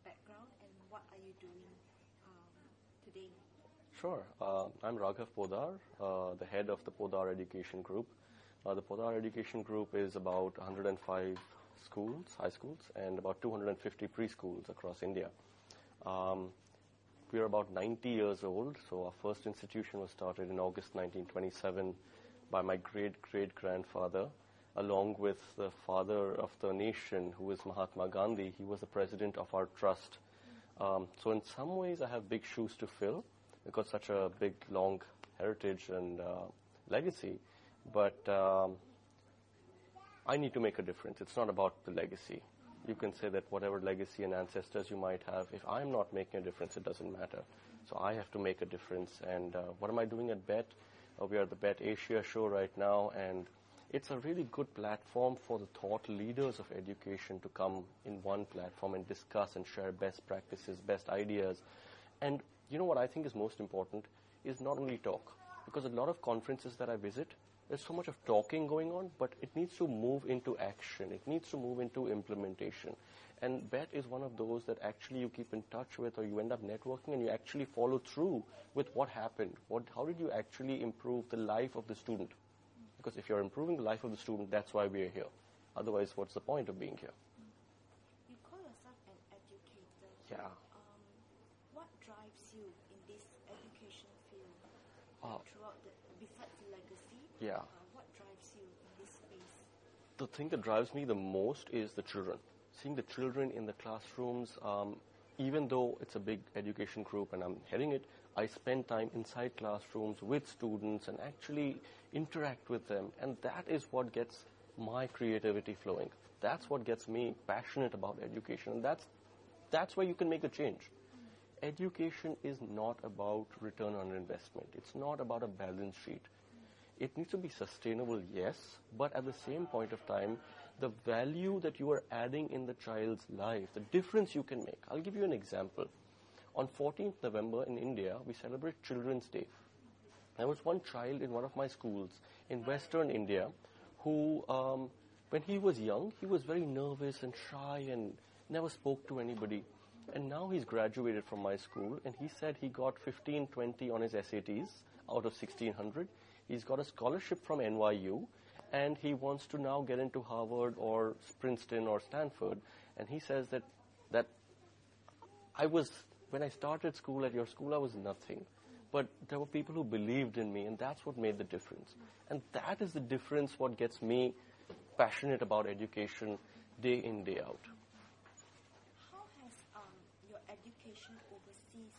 background and what are you doing today? Sure. I'm Raghav Podar, the head of the Podar Education Group. The Podar Education Group is about 105 schools, high schools, and about 250 preschools across India. We are about 90 years old, so our first institution was started in August 1927 by my great-great-grandfather, along with the father of the nation, who is Mahatma Gandhi. He was the president of our trust. So in some ways, I have big shoes to fill, because such a big, long heritage and legacy. But I need to make a difference. It's not about the legacy. You can say that whatever legacy and ancestors you might have, if I'm not making a difference, it doesn't matter. So I have to make a difference. And what am I doing at BET? We are at the BET Asia show right now, and it's a really good platform for the thought leaders of education to come in one platform and discuss and share best practices, best ideas. And you know what I think is most important is not only talk. Because a lot of conferences that I visit, there's so much of talking going on, but it needs to move into action. It needs to move into implementation. And BET is one of those that actually you keep in touch with, or you end up networking and you actually follow through with what happened. How did you actually improve the life of the student? Because if you're improving the life of the student, that's why we are here. Otherwise, what's the point of being here? You call yourself an educator. Yeah. What drives you in this education field? Besides the legacy, what drives you in this space? The thing that drives me the most is the children. Seeing the children in the classrooms, even though it's a big education group and I'm heading it, I spend time inside classrooms with students and actually interact with them. And that is what gets my creativity flowing. That's what gets me passionate about education. And that's where you can make a change. Education is not about return on investment. It's not about a balance sheet. It needs to be sustainable, yes, but at the same point of time, the value that you are adding in the child's life, the difference you can make. I'll give you an example. On 14th November in India, we celebrate Children's Day. There was one child in one of my schools in Western India who, when he was young, he was very nervous and shy and never spoke to anybody. And now he's graduated from my school, and he said he got 1520 on his SATs out of 1600. He's got a scholarship from NYU, and he wants to now get into Harvard or Princeton or Stanford. And he says that when I started school at your school, I was nothing. But there were people who believed in me, and that's what made the difference. And that is the difference what gets me passionate about education day in, day out. Your education overseas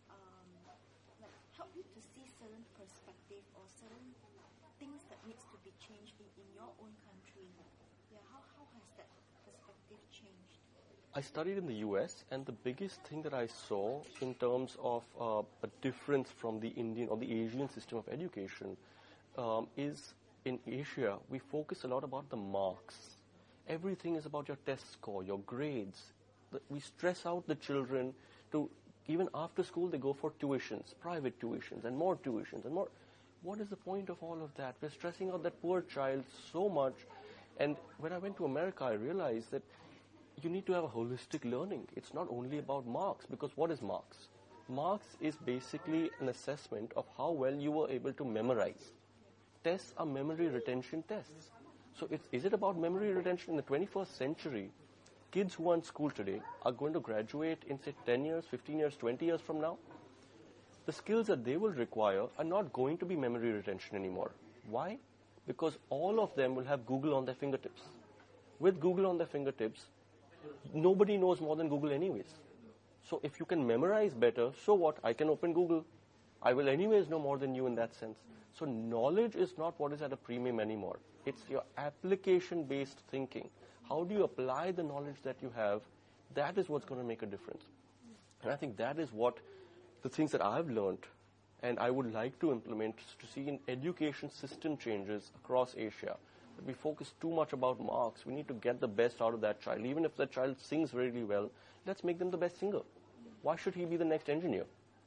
help you to see certain perspective or certain things that needs to be changed in your own country? How has that perspective changed? I studied in the US, and the biggest thing that I saw in terms of a difference from the Indian or the Asian system of education is in Asia, we focus a lot about the marks. Everything is about your test score, your grades. We stress out the children to, even after school, they go for tuitions, private tuitions, and more tuitions, and more. What is the point of all of that? We're stressing out that poor child so much. And when I went to America, I realized that you need to have a holistic learning. It's not only about marks, because what is marks? Marks is basically an assessment of how well you were able to memorize. Tests are memory retention tests. So is it about memory retention? In the 21st century, kids who are in school today are going to graduate in, say, 10 years, 15 years, 20 years from now. The skills that they will require are not going to be memory retention anymore. Why? Because all of them will have Google on their fingertips. With Google on their fingertips, nobody knows more than Google anyways. So if you can memorize better, so what? I can open Google. I will anyways know more than you in that sense. So knowledge is not what is at a premium anymore. It's your application-based thinking. How do you apply the knowledge that you have? That is what's going to make a difference. And I think that is what the things that I've learned and I would like to implement to see in education system changes across Asia. We focus too much about marks. We need to get the best out of that child. Even if that child sings really well, let's make them the best singer. Why should he be the next engineer?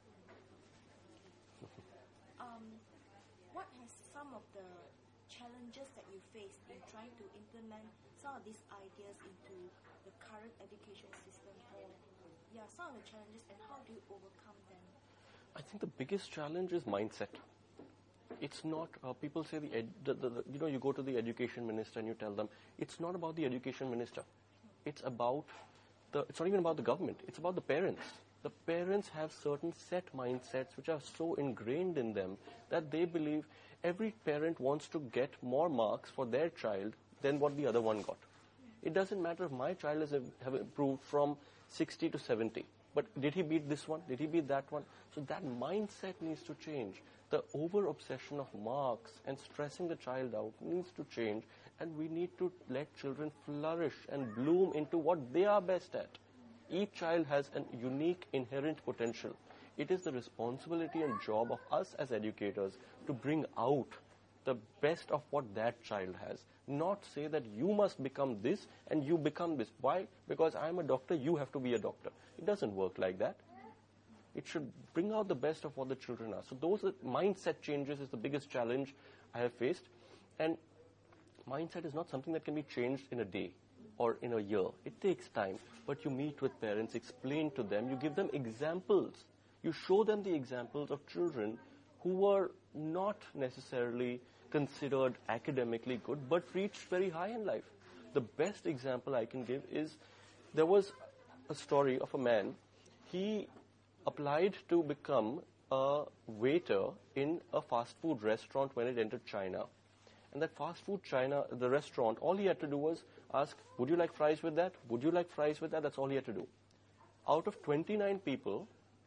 What has some of the challenges that you faced in trying to implement some of these ideas into the current education system or some of the challenges, and how do you overcome them? I think the biggest challenge is mindset. It's not, people say, you go to the education minister and you tell them, it's not about the education minister. It's not even about the government. It's about the parents. The parents have certain set mindsets which are so ingrained in them that they believe every parent wants to get more marks for their child than what the other one got. It doesn't matter if my child have improved from 60 to 70. But did he beat this one? Did he beat that one? So that mindset needs to change. The over-obsession of marks and stressing the child out needs to change, and we need to let children flourish and bloom into what they are best at. Each child has a unique inherent potential. It is the responsibility and job of us as educators to bring out the best of what that child has. Not say that you must become this and you become this. Why? Because I'm a doctor, you have to be a doctor. It doesn't work like that. It should bring out the best of what the children are. So those mindset changes is the biggest challenge I have faced. And mindset is not something that can be changed in a day or in a year. It takes time. But you meet with parents, explain to them, you give them examples. You show them the examples of children who were not necessarily considered academically good, but reached very high in life. The best example I can give is, there was a story of a man. He applied to become a waiter in a fast food restaurant when it entered China. And that fast food the restaurant, all he had to do was ask, would you like fries with that? Would you like fries with that? That's all he had to do. Out of 29 people,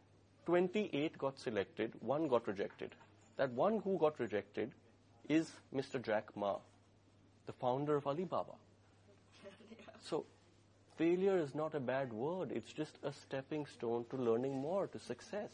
28 got selected, 1 got rejected. That one who got rejected is Mr. Jack Ma, the founder of Alibaba. So, failure is not a bad word. It's just a stepping stone to learning more, to success.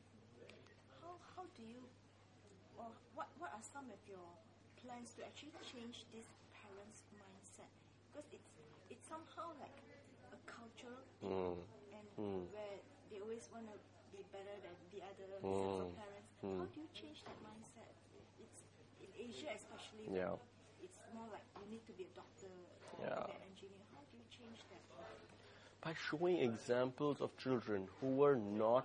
How do you, or what are some of your plans to actually change this parents' mindset? Because it's somehow like a cultural thing, and where they always want to be better than the other sets of parents. How do you change that mindset? It's in Asia especially. Yeah. It's more like you need to be a doctor or an engineer. How do you change that? By showing examples of children who were not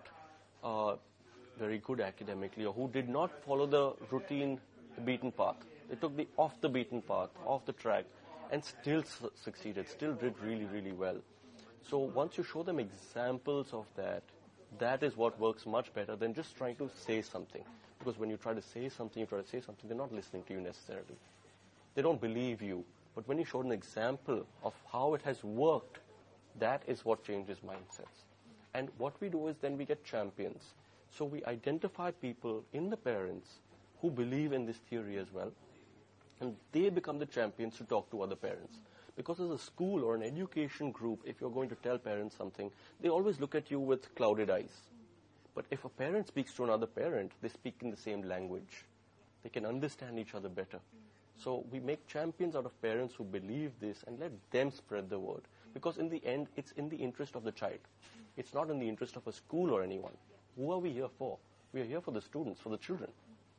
very good academically, or who did not follow the routine, beaten path. They took the off the beaten path, off the track, and still succeeded, still did really, really well. So once you show them examples of that, that is what works much better than just trying to say something. Because when you try to say something, they're not listening to you necessarily. They don't believe you. But when you show an example of how it has worked, that is what changes mindsets. And what we do is then we get champions. So we identify people in the parents who believe in this theory as well, and they become the champions to talk to other parents. Because as a school or an education group, if you're going to tell parents something, they always look at you with clouded eyes. But if a parent speaks to another parent, they speak in the same language. They can understand each other better. So we make champions out of parents who believe this and let them spread the word. Because in the end, it's in the interest of the child. It's not in the interest of a school or anyone. Who are we here for? We are here for the students, for the children.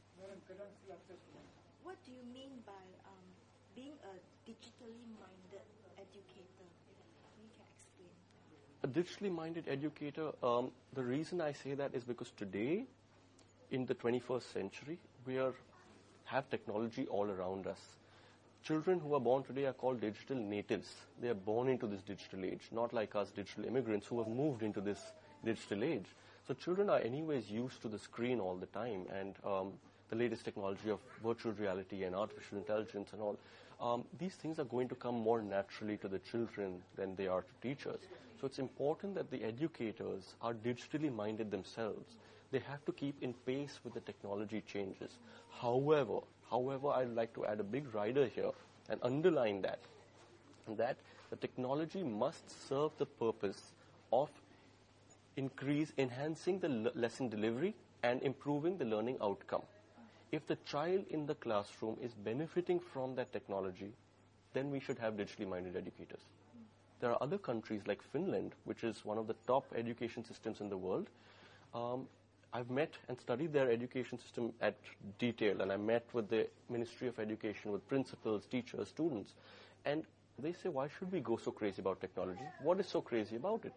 What do you mean by being a digitally minded educator? You can explain. A digitally minded educator, the reason I say that is because today, in the 21st century, we have technology all around us. Children who are born today are called digital natives. They are born into this digital age, not like us digital immigrants who have moved into this digital age. So children are anyways used to the screen all the time, and the latest technology of virtual reality and artificial intelligence and all, these things are going to come more naturally to the children than they are to teachers. So it's important that the educators are digitally minded themselves. They have to keep in pace with the technology changes. However, I'd like to add a big rider here and underline that the technology must serve the purpose of enhancing the lesson delivery and improving the learning outcome. If the child in the classroom is benefiting from that technology, then we should have digitally minded educators. There are other countries like Finland, which is one of the top education systems in the world. I've met and studied their education system at detail, and I met with the Ministry of Education, with principals, teachers, students, and they say, why should we go so crazy about technology? What is so crazy about it?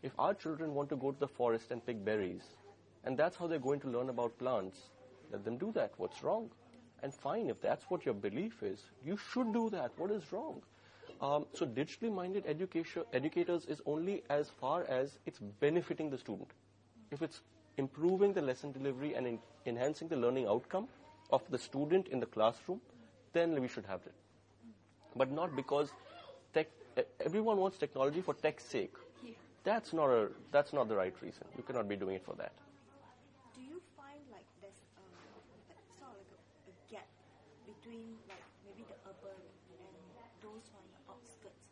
If our children want to go to the forest and pick berries, and that's how they're going to learn about plants, let them do that. What's wrong? And fine, if that's what your belief is, you should do that. What is wrong? So digitally minded educators is only as far as it's benefiting the student. If it's improving the lesson delivery and enhancing the learning outcome of the student in the classroom, then we should have it. But not because everyone wants technology for tech's sake. Yeah. That's not the right reason. You cannot be doing it for that. Do you find like there's sort of like a gap between like maybe the urban and those on the outskirts?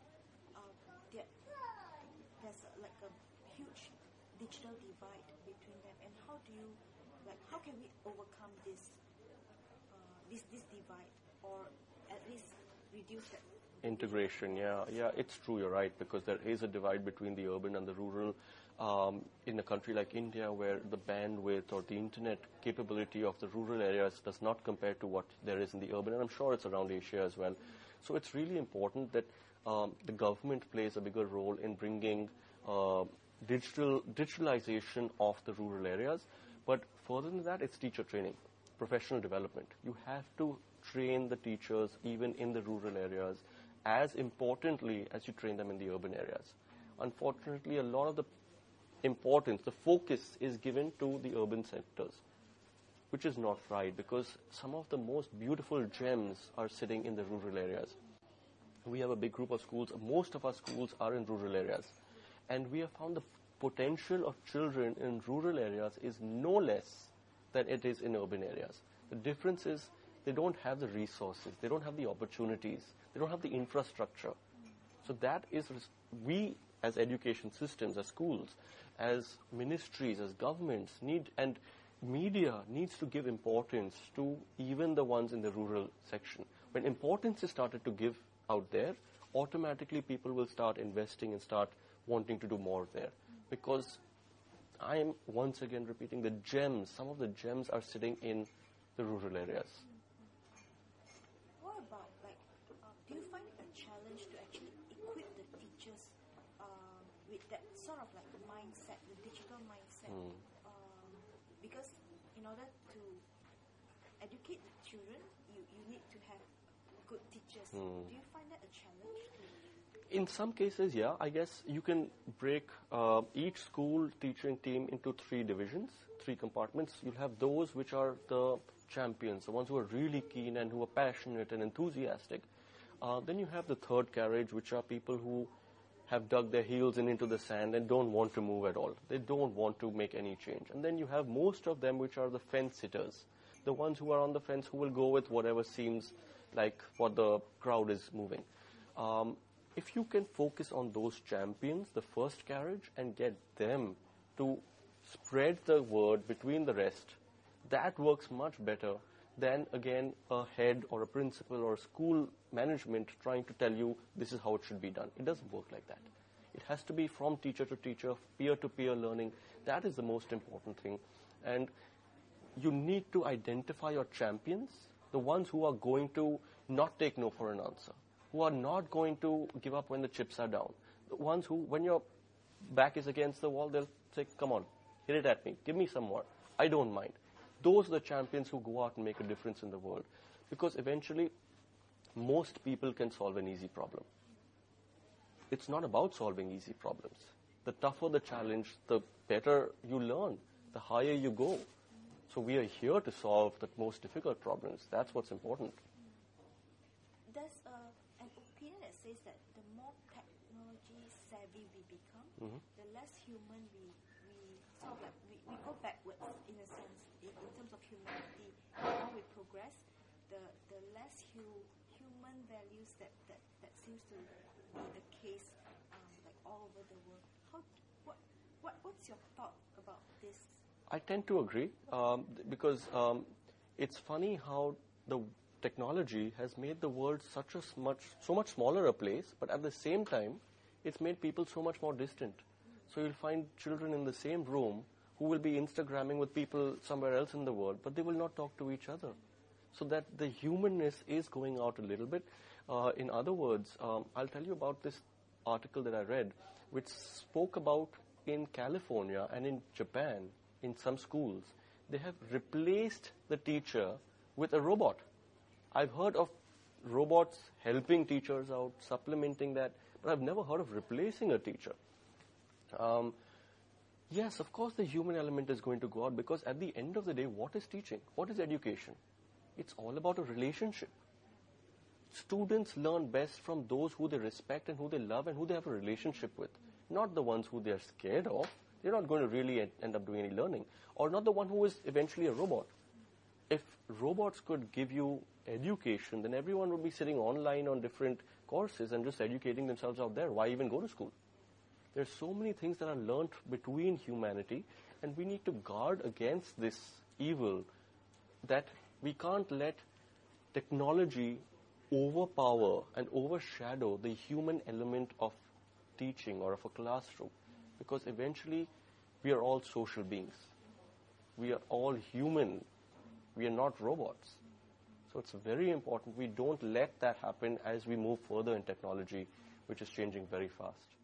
There's like a huge digital divide between them, and how can we overcome this divide, or at least reduce that? Integration, yeah, it's true, you're right, because there is a divide between the urban and the rural. In a country like India, where the bandwidth or the internet capability of the rural areas does not compare to what there is in the urban, and I'm sure it's around Asia as well. So it's really important that the government plays a bigger role in bringing digitalization of the rural areas. But further than that, it's teacher training, professional development. You have to train the teachers even in the rural areas as importantly as you train them in the urban areas. Unfortunately, a lot of the focus is given to the urban sectors, which is not right, because some of the most beautiful gems are sitting in the rural areas. We have a big group of schools. Most of our schools are in rural areas. And we have found the potential of children in rural areas is no less than it is in urban areas. The difference is they don't have the resources, they don't have the opportunities, they don't have the infrastructure. So that is, we as education systems, as schools, as ministries, as governments and media needs to give importance to even the ones in the rural section. When importance is started to give out there, automatically people will start investing and start wanting to do more there. Because I am once again repeating, some of the gems are sitting in the rural areas. What about, do you find it a challenge to actually equip the teachers with that sort of like mindset, the digital mindset? Because in order to educate the children, you need to have good teachers. Do you find that a challenge? In some cases, yeah. I guess you can break each school teaching team into 3 divisions, 3 compartments. You'll have those which are the champions, the ones who are really keen and who are passionate and enthusiastic. Then you have the third carriage, which are people who have dug their heels into the sand and don't want to move at all. They don't want to make any change. And then you have most of them which are the fence sitters, the ones who are on the fence, who will go with whatever seems like what the crowd is moving. If you can focus on those champions, the first carriage, and get them to spread the word between the rest, that works much better than, again, a head or a principal or a school management trying to tell you this is how it should be done. It doesn't work like that. It has to be from teacher to teacher, peer-to-peer learning. That is the most important thing. And you need to identify your champions, the ones who are going to not take no for an answer, who are not going to give up when the chips are down. The ones who, when your back is against the wall, they'll say, come on, hit it at me, give me some more. I don't mind. Those are the champions who go out and make a difference in the world. Because eventually, most people can solve an easy problem. It's not about solving easy problems. The tougher the challenge, the better you learn, the higher you go. So we are here to solve the most difficult problems. That's what's important. There's an opinion that says that the more technology savvy we become, the less human we sort of like we go backwards in a sense in terms of humanity. The more we progress, the less human values that seems to be the case like all over the world. What's your thought about this? I tend to agree because it's funny how the technology has made the world so much smaller a place, but at the same time, it's made people so much more distant. So you'll find children in the same room who will be Instagramming with people somewhere else in the world, but they will not talk to each other. So that the humanness is going out a little bit. In other words, I'll tell you about this article that I read, which spoke about in California and in Japan, in some schools, they have replaced the teacher with a robot. I've heard of robots helping teachers out, supplementing that, but I've never heard of replacing a teacher. Yes, of course the human element is going to go out, because at the end of the day, what is teaching? What is education? It's all about a relationship. Students learn best from those who they respect and who they love and who they have a relationship with, not the ones who they're scared of. They're not going to really end up doing any learning, or not the one who is eventually a robot. If robots could give you education, then everyone would be sitting online on different courses and just educating themselves out there. Why even go to school? There's so many things that are learnt between humanity, and we need to guard against this evil, that we can't let technology overpower and overshadow the human element of teaching or of a classroom, because eventually we are all social beings. We are all human. We are not robots. So it's very important we don't let that happen as we move further in technology, which is changing very fast.